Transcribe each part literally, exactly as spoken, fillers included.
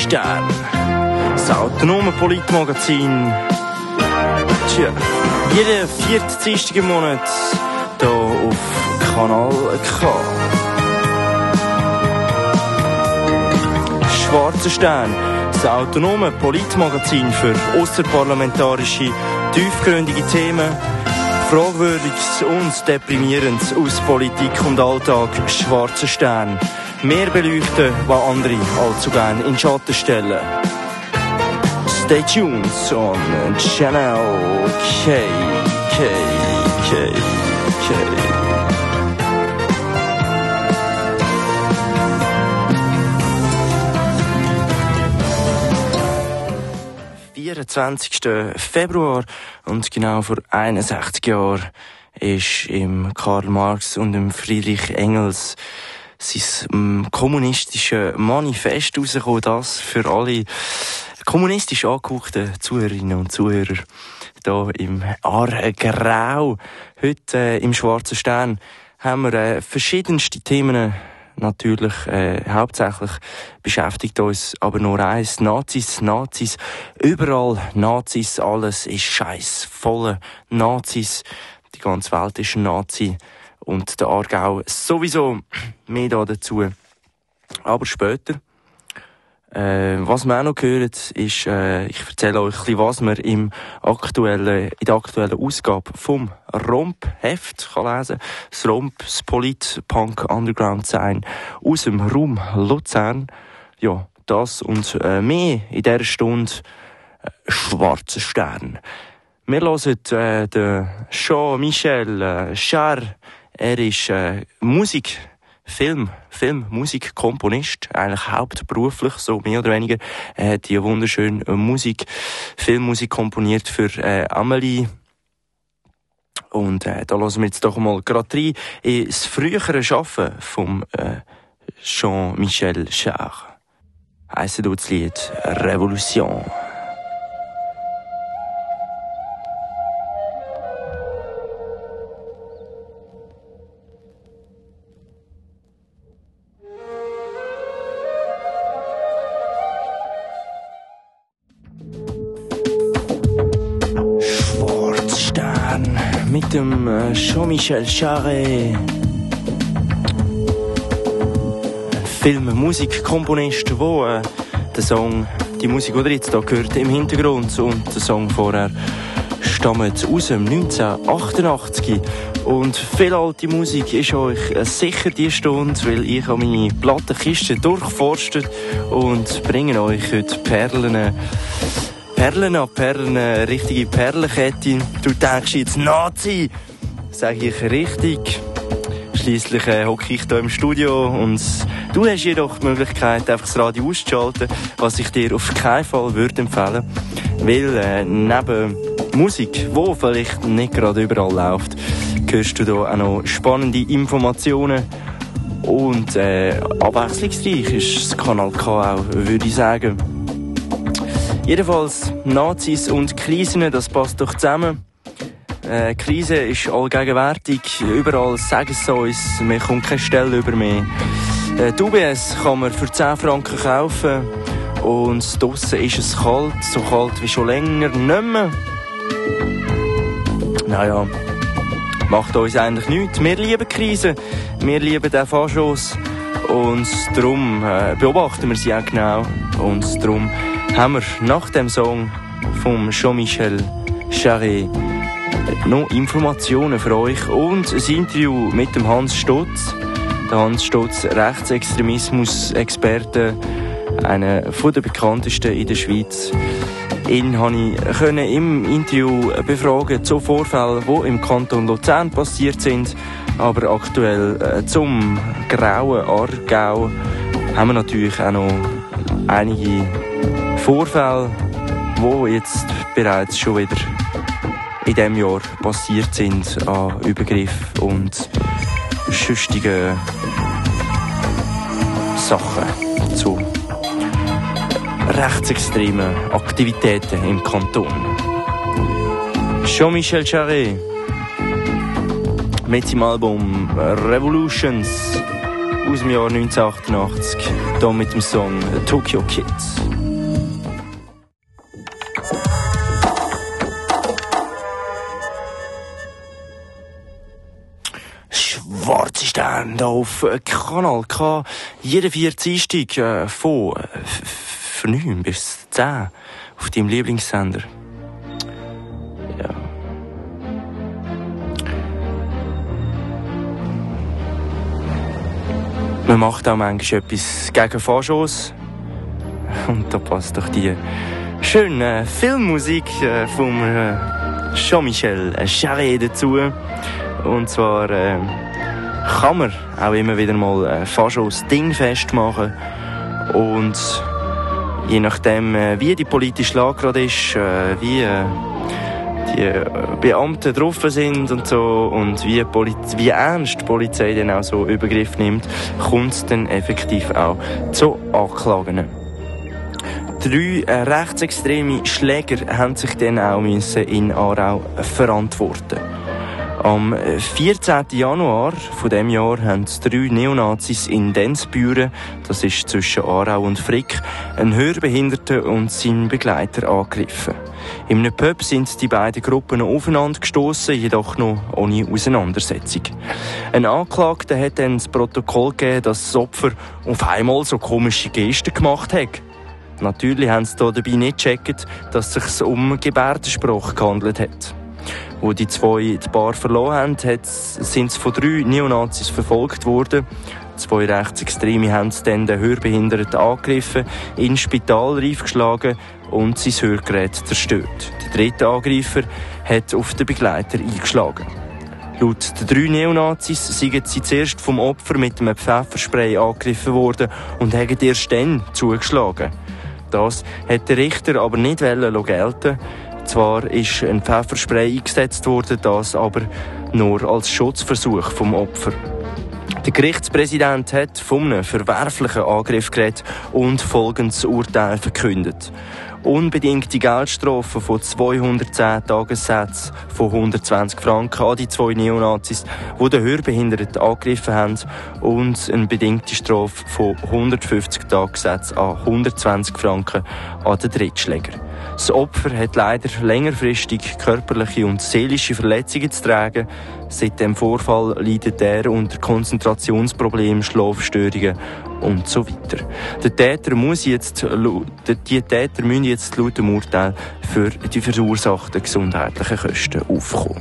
Stern. Das autonome Politmagazin. Tja, jeden vierten Dienstag im Monat hier auf Kanal K. Schwarzer Stern. Das autonome Politmagazin für ausserparlamentarische, tiefgründige Themen. Fragwürdiges und Deprimierendes aus Politik und Alltag. Schwarzer Stern. Mehr beleuchten, was andere allzu gern in Schatten stellen. Stay tuned on Channel K, K, K, K. vierundzwanzigsten Februar und genau vor einundsechzig Jahren ist im Karl Marx und im Friedrich Engels sein kommunistisches Manifest rausgekommen, das für alle kommunistisch angehauchten Zuhörerinnen und Zuhörer hier im Aargrau. Heute äh, im Schwarzen Stern haben wir äh, verschiedenste Themen. Natürlich, äh, hauptsächlich beschäftigt uns aber nur eins. Nazis, Nazis, überall Nazis, alles ist scheiß, volle Nazis. Die ganze Welt ist ein Nazi. Und der Aargau sowieso. Mehr da dazu. Aber später. Äh, was wir auch noch hören, ist, äh, ich erzähle euch ein bisschen, was man im aktuellen, in der aktuellen Ausgabe vom Romp-Heft kann lesen. Das Romp, das Polit-Punk-Underground-Sein aus dem Raum Luzern. Ja, das und äh, mehr in dieser Stunde äh, Schwarzer Stern. Wir hören äh, den Jean-Michel äh, Jarre. Er ist äh, Musik, Film, Film, Musik, Komponist, eigentlich hauptberuflich, so mehr oder weniger. Er hat die wunderschöne Musik, Filmmusik komponiert für äh, Amelie. Und äh, da hören wir jetzt doch mal gerade rein ins frühere Schaffen vom äh, Jean-Michel Jarre. Heisst das Lied Revolution. Mit dem äh, Jean-Michel Jarre, ein Film-Musikkomponist, wo äh, der Song, die Musik, die ihr jetzt hier gehört, im Hintergrund und der Song vorher stammt aus dem neunzehnhundertachtundachtzig. Und viel alte Musik ist euch äh, sicher die Stunde, weil ich habe meine Plattenkiste durchforstet und bringe euch heute Perlen. Perlen an Perlen, richtige Perlenkette. Du denkst jetzt Nazi, sage ich richtig. Schliesslich äh, hocke ich hier im Studio und du hast jedoch die Möglichkeit, einfach das Radio auszuschalten, was ich dir auf keinen Fall würde empfehlen. Weil äh, neben Musik, die vielleicht nicht gerade überall läuft, hörst du hier auch noch spannende Informationen. Und äh, abwechslungsreich ist das Kanal K auch, würde ich sagen. Jedenfalls, Nazis und Krisen, das passt doch zusammen. Äh, Krise ist allgegenwärtig, überall sagen sie uns, man kommt keine Stelle über mehr. Äh, die U B S kann man für zehn Franken kaufen und draussen ist es kalt, so kalt wie schon länger nicht mehr. Naja, macht uns eigentlich nichts. Wir lieben Krisen, wir lieben den Faschos und darum äh, beobachten wir sie auch genau und darum haben wir nach dem Song vom Jean-Michel Jarre noch Informationen für euch und ein Interview mit dem Hans Stotz. Der Hans Stotz, Rechtsextremismus-Experte, einer der bekanntesten in der Schweiz. Ihn konnte ich im Interview befragen zu Vorfällen, die im Kanton Luzern passiert sind. Aber aktuell äh, zum grauen Aargau haben wir natürlich auch noch einige Vorfälle, die jetzt bereits schon wieder in diesem Jahr passiert sind an Übergriff und sonstigen Sachen zu rechtsextremen Aktivitäten im Kanton. Jean-Michel Jarre mit seinem Album Revolutions aus dem Jahr neunzehnhundertachtundachtzig, hier mit dem Song Tokyo Kids. Stern hier auf Kanal K. Jeden vierten Dienstag äh, von, äh, von neun bis zehn auf deinem Lieblingssender. Ja. Man macht auch manchmal etwas gegen Faschos. Und da passt doch die schöne Filmmusik äh, vom äh, Jean-Michel Jarre dazu. Und zwar äh, kann man auch immer wieder mal äh, Faschos Dingfest machen. Und je nachdem, äh, wie die politische Lage gerade ist, äh, wie äh, die äh, Beamten drauf sind und so, und wie, Poliz- wie ernst die Polizei dann auch so Übergriff nimmt, kommt es dann effektiv auch zu Anklagen. Drei äh, rechtsextreme Schläger haben sich dann auch müssen in Aarau verantworten. Am vierzehnten Januar von diesem Jahr haben drei Neonazis in Densbüren, das ist zwischen Aarau und Frick, einen Hörbehinderten und seinen Begleiter angegriffen. In einem Pub sind die beiden Gruppen aufeinander gestossen, jedoch noch ohne Auseinandersetzung. Ein Anklagter hat dann das Protokoll gegeben, dass das Opfer auf einmal so komische Gesten gemacht hat. Natürlich haben sie dabei nicht gecheckt, dass es sich um Gebärdensprache gehandelt hat. Wo die zwei die Bar verloren haben, sind sie von drei Neonazis verfolgt worden. Zwei Rechtsextreme haben dann den Hörbehinderten angegriffen, ins Spital reif geschlagen und sein Hörgerät zerstört. Der dritte Angreifer hat auf den Begleiter eingeschlagen. Laut den drei Neonazis sind sie zuerst vom Opfer mit einem Pfefferspray angegriffen worden und haben erst dann zugeschlagen. Das hat der Richter aber nicht gelten. Zwar ist ein Pfefferspray eingesetzt worden, das aber nur als Schutzversuch vom Opfer. Der Gerichtspräsident hat von einem verwerflichen Angriff geredet und folgendes Urteil verkündet. Unbedingte Geldstrafe von zweihundertzehn Tagessätzen von hundertzwanzig Franken an die zwei Neonazis, die den Hörbehinderten angegriffen haben, und eine bedingte Strafe von hundertfünfzig Tagessätzen an hundertzwanzig Franken an den Drittschläger. Das Opfer hat leider längerfristig körperliche und seelische Verletzungen zu tragen. Seit dem Vorfall leidet er unter Konzentrationsproblemen, Schlafstörungen und so weiter. Der Täter muss jetzt, die Täter müssen jetzt laut dem Urteil für die verursachten gesundheitlichen Kosten aufkommen.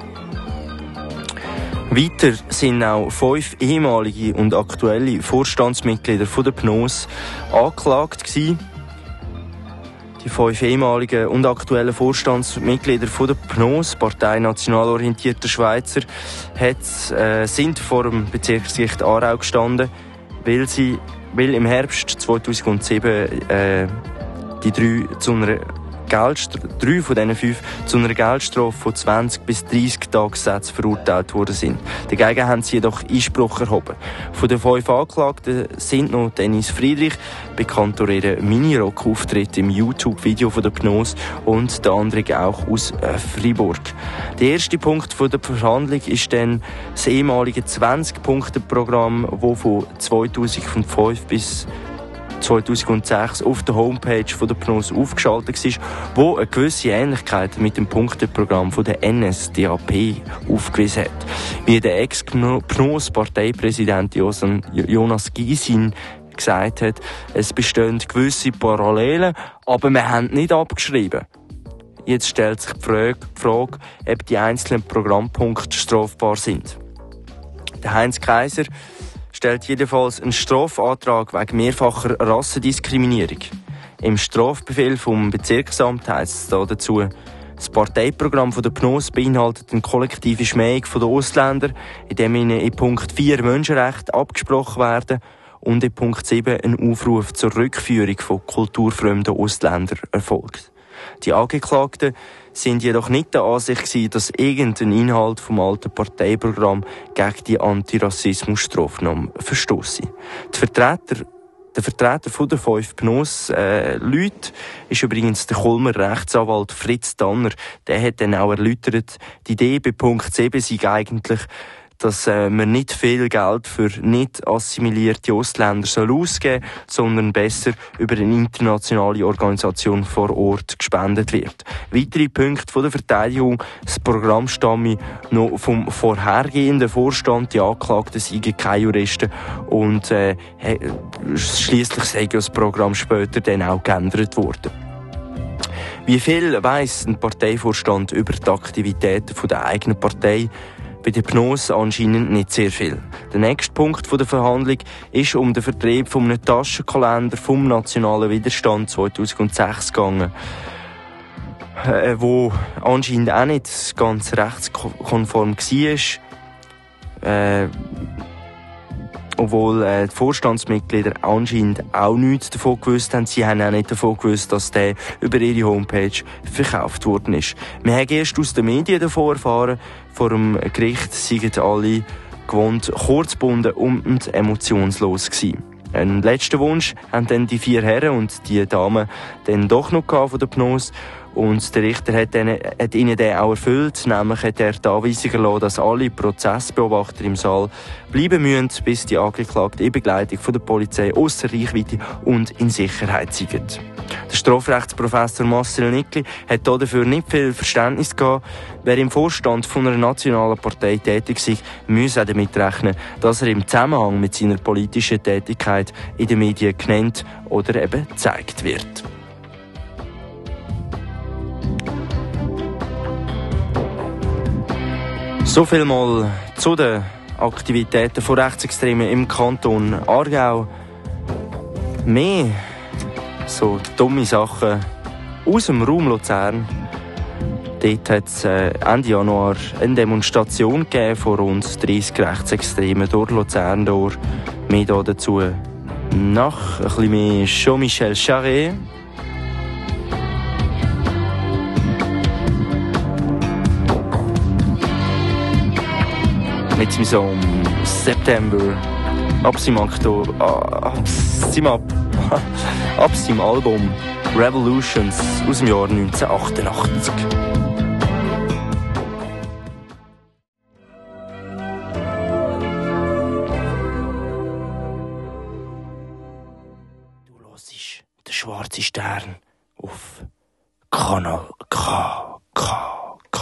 Weiter sind auch fünf ehemalige und aktuelle Vorstandsmitglieder von der P N O S angeklagt gewesen. Die fünf ehemaligen und aktuellen Vorstandsmitglieder von der P N O S, Partei National Orientierter Schweizer, hat, äh, sind vor dem Bezirksgericht Aarau gestanden, weil sie, weil im Herbst zweitausendsieben äh, die drei zu einer Geldstrafe, drei von diesen fünf zu einer Geldstrafe von zwanzig bis dreissig Tagessätzen verurteilt worden sind. Dagegen haben sie jedoch Einspruch erhoben. Von den fünf Anklagten sind noch Dennis Friedrich, bekannt durch ihren Mini-Rock-Auftritt im YouTube-Video von der P N O S, und der andere auch aus äh, Freiburg. Der erste Punkt von der Verhandlung ist dann das ehemalige zwanzig-Punkte-Programm, das von zweitausendfünf bis zweitausendsechs auf der Homepage von der P N O S aufgeschaltet war, wo eine gewisse Ähnlichkeit mit dem Punkteprogramm von der N S D A P aufgewiesen hat. Wie der Ex-P N O S-Parteipräsident Jonas Gysin gesagt hat, es bestehen gewisse Parallelen, aber wir haben nicht abgeschrieben. Jetzt stellt sich die Frage, die Frage, ob die einzelnen Programmpunkte strafbar sind. Der Heinz Kaiser stellt jedenfalls einen Strafantrag wegen mehrfacher Rassendiskriminierung. Im Strafbefehl vom Bezirksamt heisst es da dazu: Das Parteiprogramm der P N O S beinhaltet eine kollektive Schmähung der Ausländer, indem ihnen in Punkt vier Menschenrechte abgesprochen werden und in Punkt sieben ein Aufruf zur Rückführung von kulturfremden Ausländern erfolgt. Die Angeklagten sind jedoch nicht der Ansicht gewesen, dass irgendein Inhalt vom alten Parteiprogramm gegen die Antirassismus-Strafnorm verstosse. Die Vertreter Der Vertreter von der fünf P N O S-Leute äh, ist übrigens der Kulmer Rechtsanwalt Fritz Danner. Der hat dann auch erläutert, die Idee bei Punkt sieben sei eigentlich, dass äh, man nicht viel Geld für nicht assimilierte Ostländer soll ausgeben soll, sondern besser über eine internationale Organisation vor Ort gespendet wird. Weitere Punkte von der Verteidigung: Das Programm stamme noch vom vorhergehenden Vorstand, die Anklagten seien keine Juristen, und äh, schliesslich sei das Programm später dann auch geändert worden. Wie viel weiss ein Parteivorstand über die Aktivitäten der eigenen Partei? Bei der P N O S anscheinend nicht sehr viel. Der nächste Punkt der Verhandlung ist um den Vertrieb von einem Taschenkalender vom Nationalen Widerstand zweitausendsechs gegangen, äh, wo anscheinend auch nicht ganz rechtskonform war. Äh, Obwohl äh, die Vorstandsmitglieder anscheinend auch nichts davon gewusst haben. Sie haben auch nicht davon gewusst, dass der über ihre Homepage verkauft worden ist. Wir haben erst aus den Medien davon erfahren. Vor dem Gericht seien alle gewohnt kurzgebunden und emotionslos gewesen. Einen letzten Wunsch haben dann die vier Herren und die Damen dann doch noch gehabt von der P N O S. Und der Richter hat, den, hat ihnen den auch erfüllt, nämlich hat er die Anweisung erlassen, dass alle Prozessbeobachter im Saal bleiben müssen, bis die Angeklagten in Begleitung von der Polizei ausser Reichweite und in Sicherheit sind. Der Strafrechtsprofessor Marcel Nickli hat dafür nicht viel Verständnis gehabt. Wer im Vorstand von einer nationalen Partei tätig ist, muss auch damit rechnen, dass er im Zusammenhang mit seiner politischen Tätigkeit in den Medien genannt oder eben gezeigt wird. So viel mal zu den Aktivitäten von Rechtsextremen im Kanton Aargau. Mehr so dumme Sachen aus dem Raum Luzern. Dort hat es äh, Ende Januar eine Demonstration gegeben von rund dreissig Rechtsextremen durch Luzern durch. Mehr dazu nach ein bisschen mehr Jean-Michel Jarre. Mit seinem Song September, ab seinem, Akto, ab, seinem ab, ab seinem Album Revolutions aus dem Jahr neunzehnhundertachtundachtzig. Du hörst den schwarzen Stern auf Kanal K, K.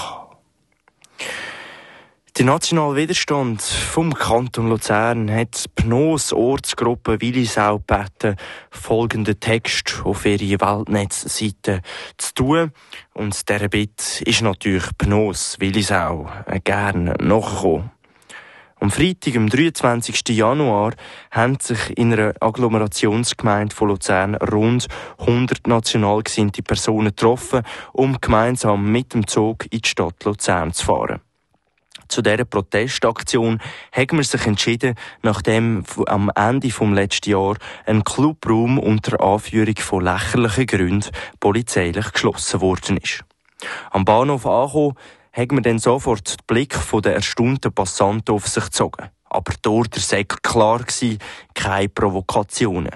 Der nationale Widerstand vom Kanton Luzern hat die P N O S Ortsgruppe Willisau gebeten, folgenden Text auf ihre Weltnetzseite zu tun. Und dieser Bitte ist natürlich P N O S Willisau gerne nachgekommen. Am Freitag, am dreiundzwanzigsten Januar, haben sich in einer Agglomerationsgemeinde von Luzern rund hundert national gesinnte Personen getroffen, um gemeinsam mit dem Zug in die Stadt Luzern zu fahren. Zu dieser Protestaktion haben wir sich entschieden, nachdem am Ende des letzten Jahres ein Clubraum unter Anführung von lächerlichen Gründen polizeilich geschlossen worden ist. Am Bahnhof angekommen, haben wir dann sofort den Blick der erstaunten Passanten auf sich gezogen. Aber dort war klar, keine Provokationen.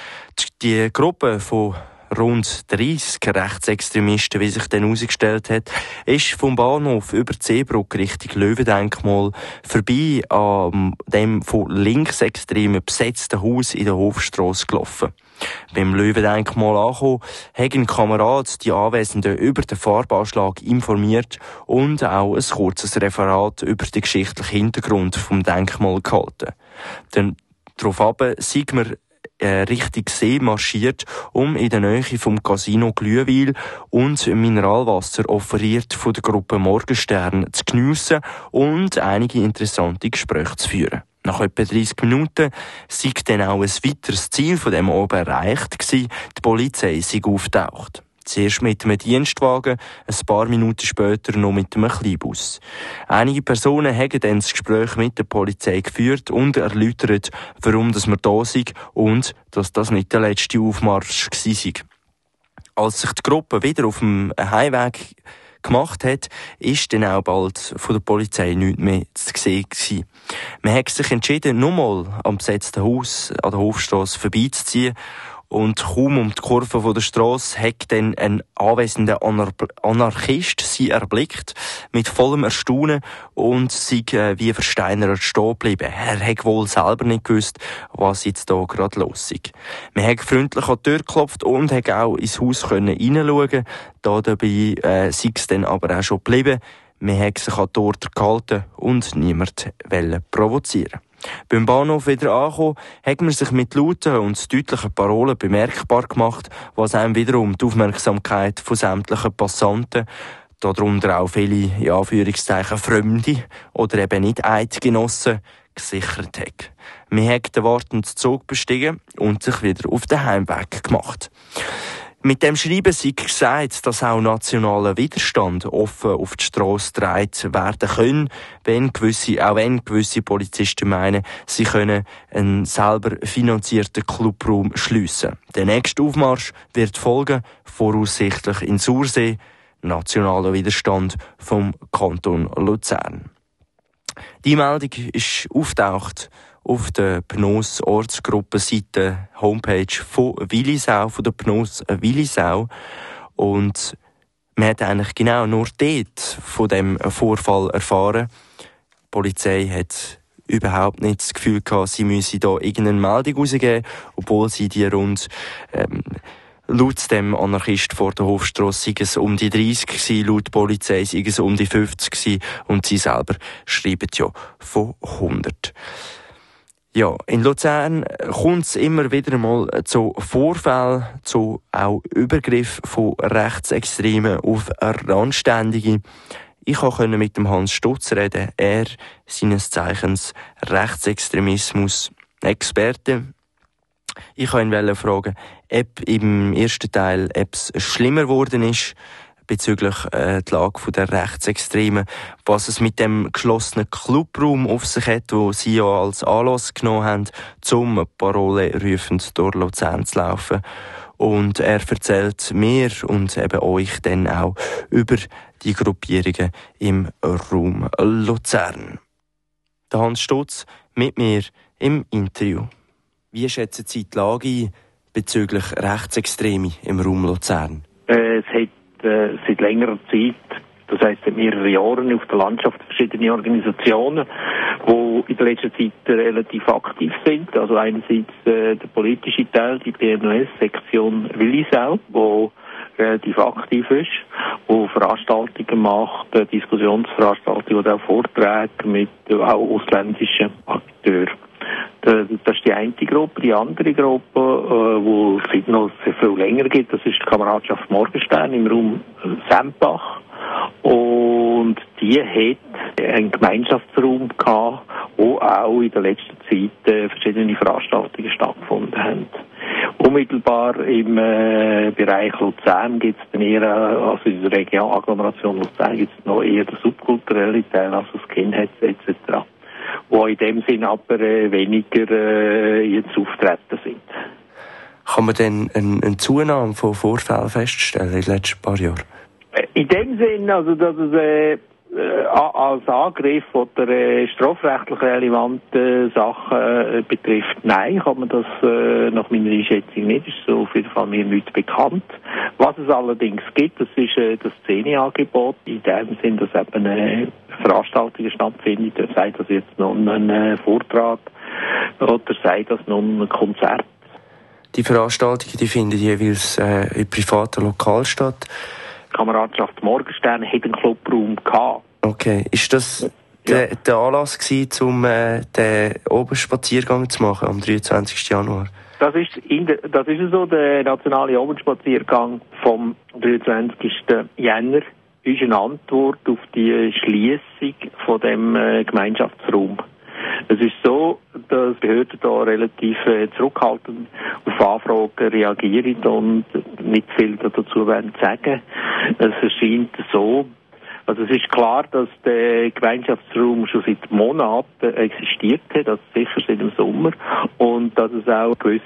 Die Gruppe von rund dreissig Rechtsextremisten, wie sich dann herausgestellt hat, ist vom Bahnhof über die Seebrücke Richtung Löwendenkmal vorbei an dem von linksextremen besetzten Haus in der Hofstrasse gelaufen. Beim Löwendenkmal angekommen, hat ein Kamerad die Anwesenden über den Farbanschlag informiert und auch ein kurzes Referat über den geschichtlichen Hintergrund vom Denkmal gehalten. Dann daraufhin sind wir Richtung See marschiert, um in der Nähe vom Casino Glühwil und Mineralwasser offeriert von der Gruppe Morgenstern zu geniessen und einige interessante Gespräche zu führen. Nach etwa dreissig Minuten sei dann auch ein weiteres Ziel von dem oben erreicht gewesen. Die Polizei sei auftaucht. Zuerst mit einem Dienstwagen, ein paar Minuten später noch mit einem Kleinbus. Einige Personen haben dann das Gespräch mit der Polizei geführt und erläutert, warum wir da sind und dass das nicht der letzte Aufmarsch war. Als sich die Gruppe wieder auf dem Heimweg gemacht hat, ist dann auch bald von der Polizei nichts mehr zu sehen gewesen. Man hat sich entschieden, nochmal am besetzten Haus an der Hofstrasse vorbeizuziehen Und kaum um die Kurve von der Strasse hat dann ein anwesender Anar- Anarchist sie erblickt, mit vollem Erstaunen, und sei äh, wie versteinert stehen geblieben. Er hat wohl selber nicht gewusst, was jetzt da gerade los ist. Man hat freundlich an die Tür geklopft und hat auch ins Haus hineinschauen. Da dabei äh, sei es dann aber auch schon geblieben. Man hat sich an die Tür gehalten und niemand wollte provozieren. Beim Bahnhof wieder angekommen, hat man sich mit lauten und deutlichen Parolen bemerkbar gemacht, was einem wiederum die Aufmerksamkeit von sämtlichen Passanten, darunter auch viele, in Anführungszeichen, Fremde oder eben nicht Eidgenossen, gesichert hat. Man hat den wartenden Zug bestiegen und sich wieder auf den Heimweg gemacht. Mit dem Schreiben sei gesagt, dass auch nationaler Widerstand offen auf die Strasse getragen werden können, wenn gewisse, auch wenn gewisse Polizisten meinen, sie können einen selber finanzierten Clubraum schliessen. Der nächste Aufmarsch wird folgen, voraussichtlich in Sursee, nationaler Widerstand vom Kanton Luzern. Die Meldung ist auftaucht auf der P N O S Ortsgruppenseite Homepage von Willisau, von der P N O S Willisau. Und man hat eigentlich genau nur dort von dem Vorfall erfahren. Die Polizei hat überhaupt nicht das Gefühl gehabt, sie müsse da irgendeine Meldung rausgeben, obwohl sie die rund, ähm, laut dem Anarchist vor der Hofstrasse sei es um die dreißig gewesen, laut Polizei sei es um die fünfzig gewesen, und sie selber schreiben ja von hundert. Ja, in Luzern kommt es immer wieder mal zu Vorfällen, zu auch Übergriffen von Rechtsextremen auf Randständige. Ich konnte mit dem Hans Stutz reden, er seines Zeichens Rechtsextremismus-Experte. Ich wollte ihn fragen, ob im ersten Teil ob es schlimmer geworden ist bezüglich äh, der Lage der Rechtsextremen, was es mit dem geschlossenen Clubraum auf sich hat, wo sie ja als Anlass genommen haben, zum Parole rufend durch Luzern zu laufen. Und er erzählt mir und eben euch dann auch über die Gruppierungen im Raum Luzern. Der Hans Stutz mit mir im Interview. Wie schätzen Sie die Lage ein bezüglich Rechtsextreme im Raum Luzern? Äh, es hat äh, seit längerer Zeit, das heisst seit mehreren Jahren, auf der Landschaft verschiedene Organisationen, die in der letzten Zeit relativ aktiv sind. Also einerseits äh, der politische Teil, die P N O S-Sektion Willisau, die relativ aktiv ist, die Veranstaltungen macht, Diskussionsveranstaltungen oder auch Vorträge mit auch ausländischen Akteuren. Das ist die eine Gruppe. Die andere Gruppe, die es seit noch sehr viel länger gibt, das ist die Kameradschaft Morgenstern im Raum Sempach. Und die hat einen Gemeinschaftsraum gehabt, wo auch in der letzten Zeit verschiedene Veranstaltungen stattgefunden haben. Unmittelbar im äh, Bereich Luzern gibt es dann eher, also in der Region Agglomeration Luzern gibt es noch eher den subkulturellen Teil, also Skinheads et cetera, die in dem Sinn aber äh, weniger äh, jetzt auftreten sind. Kann man denn eine, eine Zunahme von Vorfällen feststellen in den letzten paar Jahren? In dem Sinn, also dass es äh, als Angriff oder äh, strafrechtlich relevante Sachen äh, betrifft, nein, kann man das äh, nach meiner Einschätzung nicht. Ist so auf jeden Fall mir nicht bekannt. Was es allerdings gibt, das ist äh, das Szeneangebot, in dem Sinn, dass eben äh, Veranstaltungen stattfinden, sei das jetzt noch ein äh, Vortrag oder sei das noch ein Konzert. Die Veranstaltungen, die finden jeweils äh, in privaten Lokalen statt. Die Kameradschaft Morgenstern hat einen Clubraum gehabt. Okay, ist das ja. der, der Anlass gewesen, um äh, den Oberspaziergang zu machen am dreiundzwanzigsten Januar? Das ist, in de, das ist so, der nationale Oberspaziergang vom dreiundzwanzigsten Jänner ist eine Antwort auf die Schliessung von dem äh, Gemeinschaftsraum. Es ist so, dass Behörden da relativ äh, zurückhaltend auf Anfragen reagieren und nicht viel dazu werden sagen. Es erscheint so, also es ist klar, dass der Gemeinschaftsraum schon seit Monaten existiert hat, also sicher seit dem Sommer, und dass es auch gewisse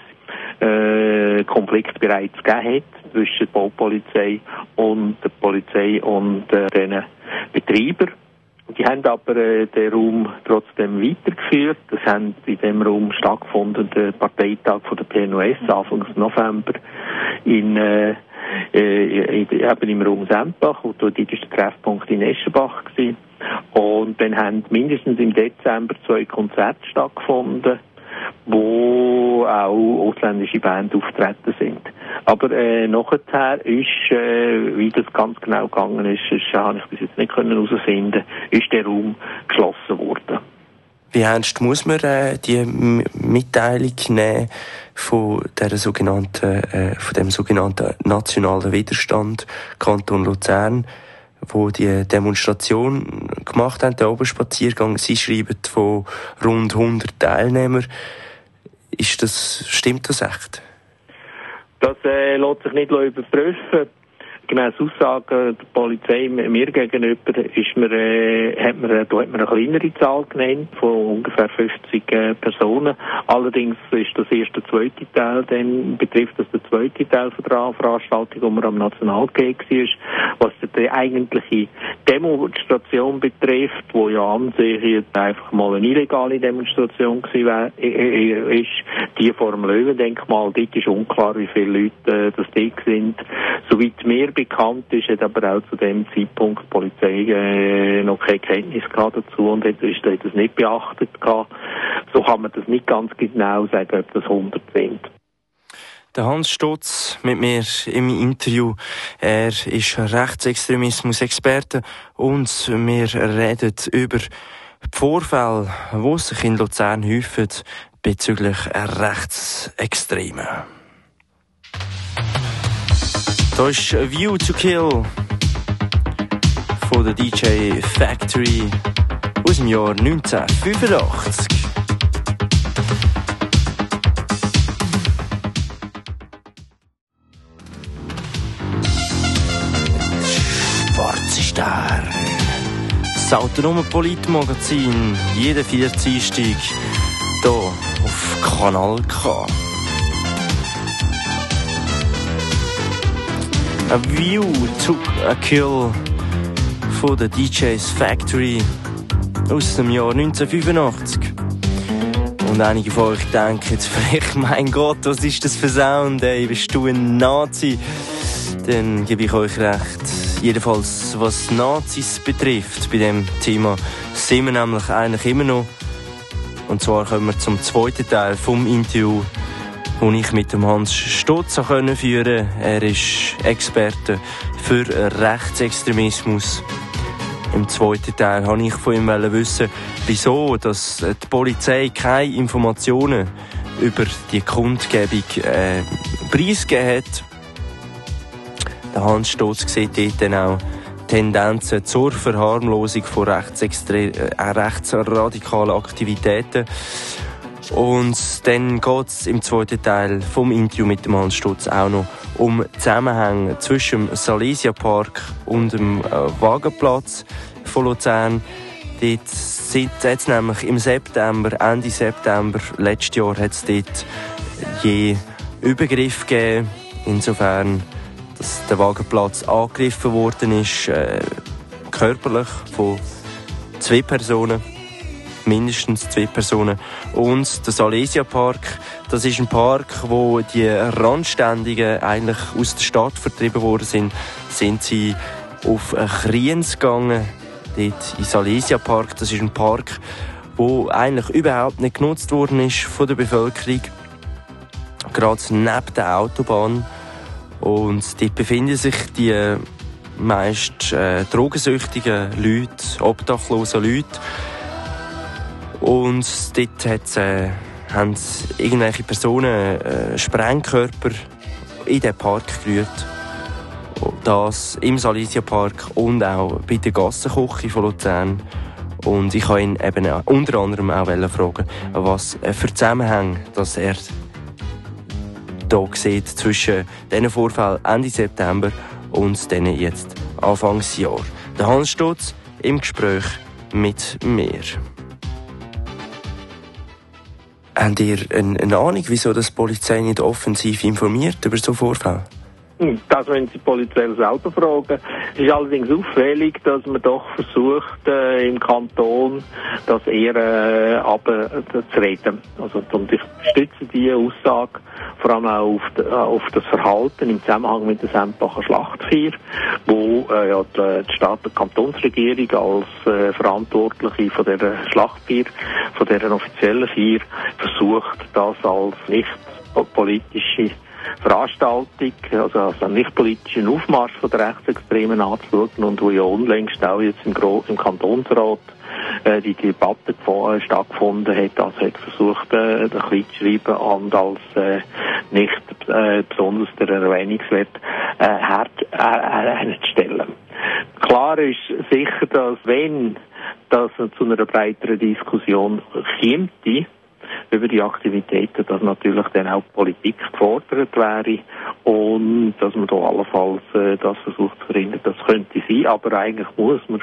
äh, Konflikte bereits gegeben hat zwischen der Baupolizei und der Polizei und äh, den Betreibern. die haben aber äh, den Raum trotzdem weitergeführt. Es haben in dem Raum stattgefunden der Parteitag von der P N O S Anfang November in, äh, äh, eben im Raum Sempach, und dort war der Treffpunkt in Eschenbach gewesen. Und dann haben mindestens im Dezember zwei Konzerte stattgefunden, wo auch ausländische Bands auftreten sind. Aber äh, nachher ist, äh, wie das ganz genau gegangen ist, ist äh, habe ich bis jetzt nicht herausfinden, ist der Raum geschlossen worden. Wie ernst muss man äh, die M- Mitteilung nehmen von der sogenannten, äh, von dem sogenannten nationalen Widerstand Kanton Luzern, wo die Demonstration gemacht haben, der Oberspaziergang? Sie schreiben von rund hundert Teilnehmern. Ist das, stimmt das echt? Das äh, lässt sich nicht überprüfen. Gemäss Aussagen der Polizei mir gegenüber ist mir, äh, hat man, da hat man eine kleinere Zahl genannt, von ungefähr fünfzig äh, Personen. Allerdings ist das erst der zweite Teil, dann betrifft das der zweite Teil von der Veranstaltung, wo man am Nationalgate war. Was die eigentliche Demonstration betrifft, wo ja an sich jetzt einfach mal eine illegale Demonstration war, ist die vor dem Löwendenkmal. Dort ist unklar, wie viele Leute äh, das dort sind. Soweit mir bekannt ist, hat aber auch zu dem Zeitpunkt die Polizei äh, noch keine Kenntnis gehabt dazu und hat, ist, hat das nicht beachtet gehabt. So kann man das nicht ganz genau sagen, ob das hundert sind. Der Hans Stotz mit mir im Interview. Er ist Rechtsextremismus-Experte und wir reden über die Vorfälle, die sich in Luzern häufen bezüglich Rechtsextremen. Da ist View to Kill von der D J Factory aus dem Jahr neunzehnhundertfünfundachtzig. Schwarze Sterne. Das autonome Politmagazin. Jeden vierten Dienstag hier auf Kanal K. A View to a Kill von der D J's Factory aus dem Jahr neunzehnhundertfünfundachtzig. Und einige von euch denken jetzt vielleicht, mein Gott, was ist das für Sound, ey, bist du ein Nazi? Dann gebe ich euch recht. Jedenfalls, was Nazis betrifft, bei dem Thema, sind wir nämlich eigentlich immer noch. Und zwar kommen wir zum zweiten Teil vom Interview, den ich mit dem Hans Stotz führen konnte. Er ist Experte für Rechtsextremismus. Im zweiten Teil wollte ich von ihm wissen, wieso dass die Polizei keine Informationen über die Kundgebung äh, preisgegeben hat. Der Hans Stotz sieht dort dann auch Tendenzen zur Verharmlosung von rechtsextre- äh, rechtsradikalen Aktivitäten. Und dann geht es im zweiten Teil vom Interview mit dem Hans Stotz auch noch um Zusammenhänge zwischen dem Salesian Park und dem äh, Wagenplatz von Luzern. Dort sind jetzt nämlich im September, Ende September letztes Jahr, hat es dort je Übergriff gegeben. Insofern, dass der Wagenplatz angegriffen worden ist, äh, körperlich von zwei Personen. Mindestens zwei Personen. Und der Salesian Park, das ist ein Park, wo die Randständigen eigentlich aus der Stadt vertrieben worden sind, sind sie auf Kriens gegangen. Dort im Salesian Park, das ist ein Park, wo eigentlich überhaupt nicht genutzt worden ist von der Bevölkerung. Gerade neben der Autobahn. Und dort befinden sich die meist äh, drogensüchtigen Leute, obdachlosen Leute. Und dort hat's, äh, haben irgendwelche Personen äh, Sprengkörper in den Park gerührt. Das im Salesian Park und auch bei der Gassenküche von Luzern. Und ich wollte ihn eben auch, unter anderem auch fragen, was für Zusammenhänge dass er hier sieht zwischen diesen Vorfällen Ende September und denen jetzt Anfangsjahr. Der Hans Stotz im Gespräch mit mir. Habt ihr eine, eine Ahnung, wieso die Polizei nicht offensiv informiert über so Vorfälle? Das müssen Sie Polizei selber fragen. Es ist allerdings auffällig, dass man doch versucht, äh, im Kanton das eher äh, abzureden. Also, und ich stütze diese Aussage vor allem auch auf, de, auf das Verhalten im Zusammenhang mit der Sempacher Schlachtfeier, wo äh, ja, die, die Stadt- und Kantonsregierung als äh, Verantwortliche von dieser Schlachtfeier, von dieser offiziellen Feier, versucht, das als nicht politische Veranstaltung, also als einen nicht politischen Aufmarsch von der Rechtsextremen anzuschauen und wo ja unlängst auch jetzt im, Gro- im Kantonsrat äh, die Debatte äh, stattgefunden hat, also hat versucht, äh, ein bisschen zu schreiben und als äh, nicht äh, besonders der Erwähnungswert äh, her, äh, herzustellen. Klar ist sicher, dass wenn das zu einer breiteren Diskussion käme, über die Aktivitäten, dass natürlich dann auch Politik gefordert wäre und dass man da allenfalls äh, das versucht zu verhindern. Das könnte sein, aber eigentlich muss man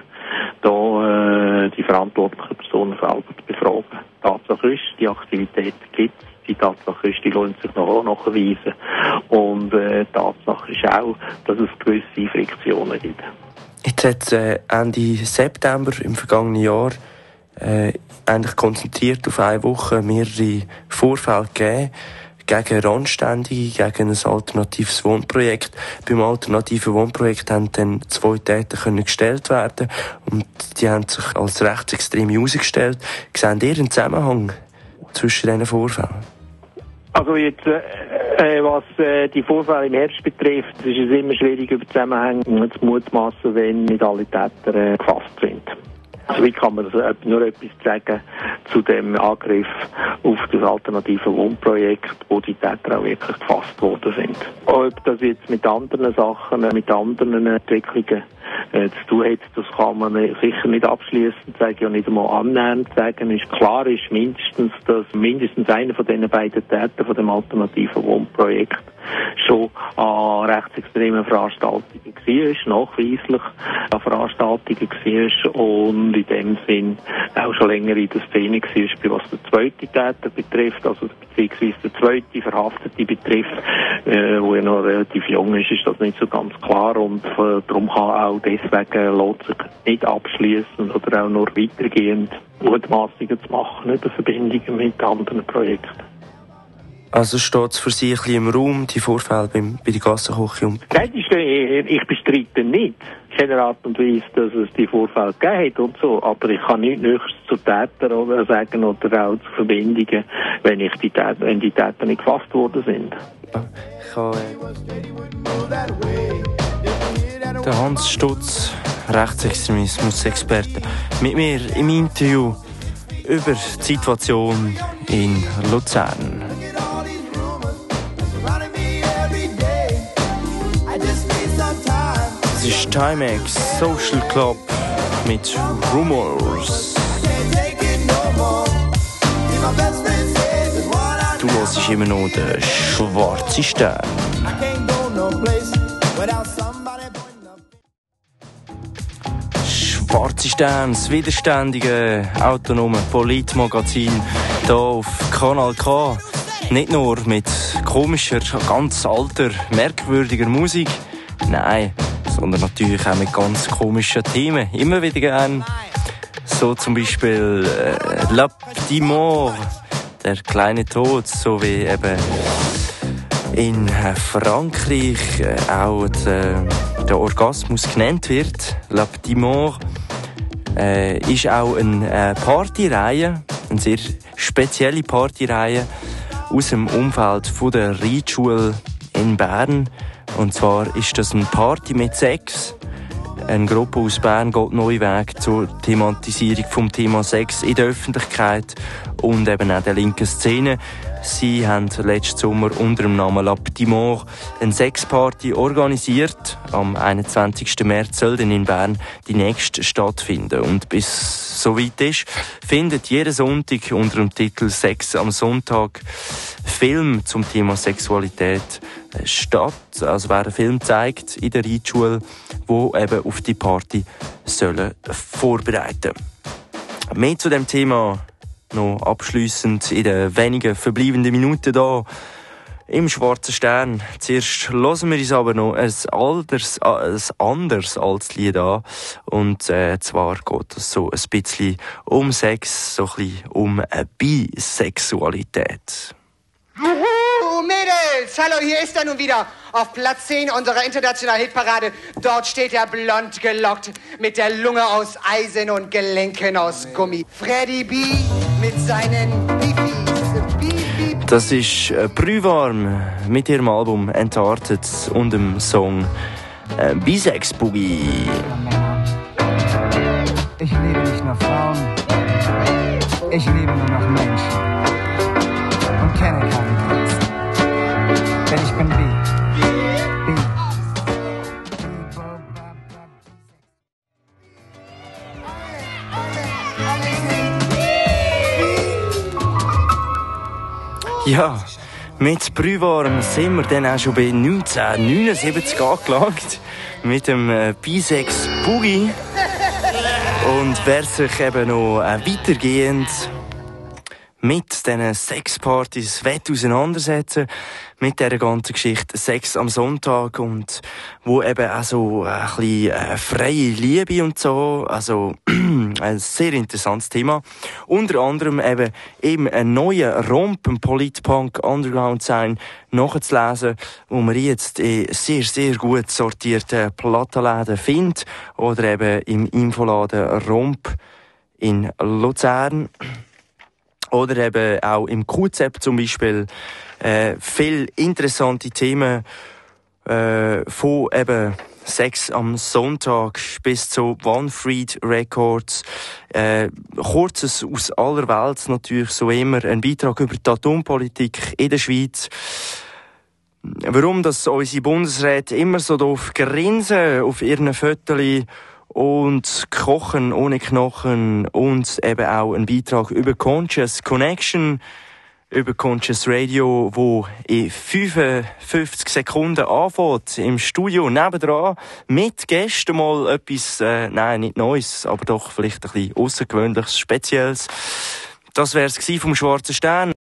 da äh, die verantwortlichen Personen selber befragen. Tatsache ist, die Aktivitäten gibt es, die Tatsache ist, die lohnt sich noch nachweisen und äh, Tatsache ist auch, dass es gewisse Friktionen gibt. Jetzt hat es äh, Ende September im vergangenen Jahr Äh, eigentlich konzentriert auf eine Woche mehrere Vorfälle gegeben gegen Randständige, gegen ein alternatives Wohnprojekt. Beim alternativen Wohnprojekt haben dann zwei Täter können gestellt werden und die haben sich als rechtsextrem herausgestellt. Sehen ihr einen Zusammenhang zwischen diesen Vorfällen? Also jetzt, äh, was äh, die Vorfälle im Herbst betrifft, ist es immer schwierig, über Zusammenhänge zu mutmaßen, wenn nicht alle Täter äh, gefasst sind. Also wie kann man nur etwas sagen zu dem Angriff auf das alternative Wohnprojekt, wo die Täter auch wirklich gefasst worden sind. Ob das jetzt mit anderen Sachen, mit anderen Entwicklungen äh, zu tun hat, das kann man sicher nicht abschließend sagen und nicht einmal annähernd sagen. Ist klar ist mindestens, dass mindestens einer von diesen beiden Tätern von dem alternativen Wohnprojekt schon an rechtsextremen Veranstaltungen war, nachweislich an Veranstaltungen war und in dem Sinn auch schon länger in der Szene war, was den zweiten Täter betrifft, also beziehungsweise der zweite Verhaftete betrifft, äh, wo er noch relativ jung ist, ist das nicht so ganz klar und äh, darum kann auch deswegen lohnt sich nicht abschließend oder auch nur weitergehend Mutmaßungen zu machen über Verbindungen mit anderen Projekten. Also steht es für Sie ein bisschen im Raum, die Vorfälle beim, bei der Gassenküche? Um Nein, ich bestreite nicht in keiner Art und Weise, dass es die Vorfälle gegeben hat und so, aber ich kann nicht nichts zu Tätern oder sagen oder auch zu Verbindungen, wenn, ich die Täter, wenn die Täter nicht gefasst worden sind. Ja, ich habe, äh, der Hans Stutz, Rechtsextremismus-Experte, mit mir im Interview über die Situation in Luzern. Es ist Timex Social Club mit Rumors. Du hörst immer noch den schwarzen Stern. Schwarze Stern, das widerständige, autonome Politmagazin hier auf Kanal K. Nicht nur mit komischer, ganz alter, merkwürdiger Musik, nein, sondern natürlich auch mit ganz komischen Themen. Immer wieder gern. So zum Beispiel äh, La Petite Mort, der kleine Tod, so wie eben in äh, Frankreich äh, auch der, der Orgasmus genannt wird. La Petite Mort äh, ist auch eine äh, Partyreihe, eine sehr spezielle Partyreihe aus dem Umfeld von der Reitschule in Bern. Und zwar ist das eine Party mit Sex. Eine Gruppe aus Bern geht neue Weg zur Thematisierung vom Thema Sex in der Öffentlichkeit und eben auch der linken Szene. Sie haben letzten Sommer unter dem Namen La Petite Mort eine Sexparty organisiert. Am einundzwanzigsten März soll dann in Bern die nächste stattfinden. Und bis es soweit ist, findet jeden Sonntag unter dem Titel Sex am Sonntag Film zum Thema Sexualität statt. Also wer einen Film zeigt in der Reitschule, wo eben auf die Party sollen vorbereiten. Mehr zu dem Thema noch abschliessend in den wenigen verbleibenden Minuten da im Schwarzen Stern. Zuerst hören wir uns aber noch ein, alters, ein anderes als Lied an. Und äh, zwar geht es so ein bisschen um Sex, so ein bisschen um eine Bisexualität. Uh, Mädels! Hallo, hier ist er nun wieder. Auf Platz zehn unserer internationalen Hitparade. Dort steht er blond gelockt, mit der Lunge aus Eisen und Gelenken aus Gummi. Freddy B. mit seinen Bifis. Das ist äh, Brühwarm mit ihrem Album Entartet und dem Song äh, Bisex Boogie. Ich liebe nicht nur Frauen, ich liebe nur noch Menschen und kenne keine Grenzen, denn ich bin bi. Ja, mit Brühwarm sind wir dann auch schon bei neunzehnhundertneunundsiebzig angelangt. Mit dem äh, Bisex Boogie. Und wer sich eben noch äh, weitergehend mit diesen Sexpartys auseinandersetzen, mit dieser ganzen Geschichte Sex am Sonntag und wo eben auch so ein bisschen äh, freie Liebe und so, also ein sehr interessantes Thema. Unter anderem eben im neuen Romp, im Politpunk Underground sein, nachzulesen, wo man jetzt in sehr, sehr gut sortierten Plattenläden findet oder eben im Infoladen Romp in Luzern. Oder eben auch im Q Z E P zum Beispiel äh, viel interessante Themen äh, von eben Sex am Sonntag bis zu One Freed Records. Äh, Kurzes aus aller Welt natürlich, so immer ein Beitrag über die Atompolitik in der Schweiz. Warum dass unsere Bundesräte immer so doof grinsen auf ihren Fötterli und Kochen ohne Knochen und eben auch ein Beitrag über Conscious Connection, über Conscious Radio, wo in fünfundfünfzig Sekunden anfängt im Studio nebendran mit Gästen mal etwas, äh, nein, nicht Neues, aber doch vielleicht ein bisschen Außergewöhnliches, Spezielles. Das wär's gsi vom Schwarzen Stern.